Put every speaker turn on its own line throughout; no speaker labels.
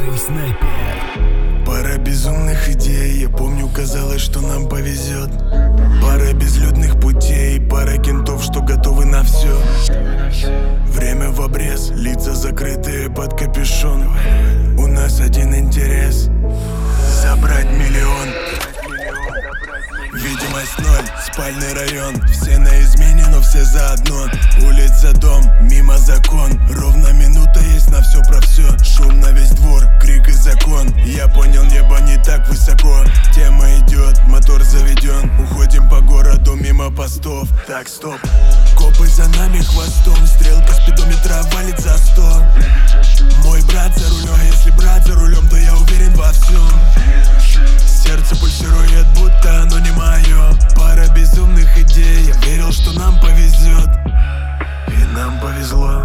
Диджей Снайпер.
Пара безумных идей, я помню, казалось, что нам повезет. Пара безлюдных путей, пара кентов, что готовы на все. Время в обрез, лица закрытые под капюшон. У нас один интерес — забрать миллион. Видимость ноль, спальный район. Все на измене, но все заодно. Улица, дом, мимо закон. Ровно минута есть на все про все. Шум на весь двор, крик и закон. Я понял, небо не так высоко. Тема идет, мотор заведен. Уходим по городу мимо постов. Так, стоп. Копы за нами хвостом. Стрелка спидометра валит за 100. Мой брат за рулем, а если брат за рулем, то я уверен во всем. Сердце пульсирует, будто оно не мое. Пара безумных идей, я верил, что нам повезет. И нам повезло.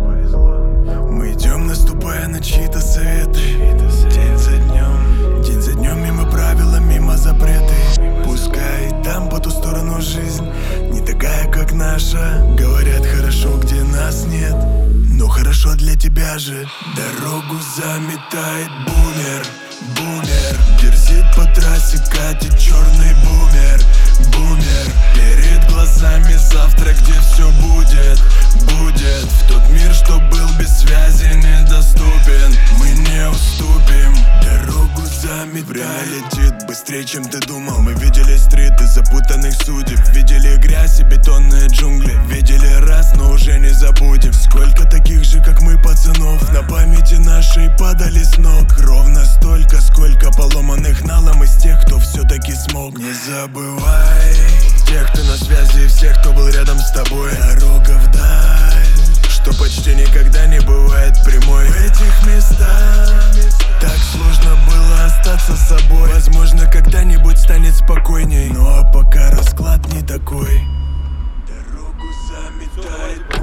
Мы идем, наступая на чьи-то советы. День за днем мимо правила, мимо запреты. Пускай там по ту сторону жизнь не такая, как наша. Говорят, хорошо, где нас нет, но хорошо для тебя же. Дорогу заметает бумер. Бумер, дерзит по трассе, катит черный бумер. Бумер, перед глазами завтра, где все будет. Будет в тот мир, что был без связи недоступен. Мы не уступим. Дорогу заметает. Время летит быстрее, чем ты думал. Мы видели стриты запутанных судеб. Видели грязь и бетонные джунгли. Видели раз, но уже не забудем. Сколько таких же, как мы, пацанов на памяти нашей падали с ног. Ровно столько, сколько поломанных налом из тех, кто все-таки смог. Не забывай тех, кто на связи, и всех, кто был рядом с тобой. Дорога вдаль, что почти никогда не бывает прямой. В этих местах так сложно было остаться собой. Возможно, когда-нибудь станет спокойней, ну а пока расклад не такой. Дорогу заметает.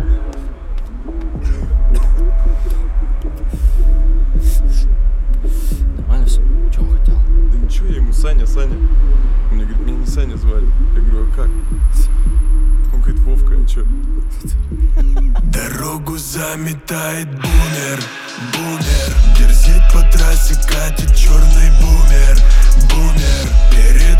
Нормально все? Че он хотел?
Да ничего, я ему Саня. Он мне говорит, меня не Саня звали. Я говорю, а как? Он говорит, Вовка, а чё?
Дорогу заметает бумер. Бумер, дерзит по трассе, катит черный бумер. Бумер, перед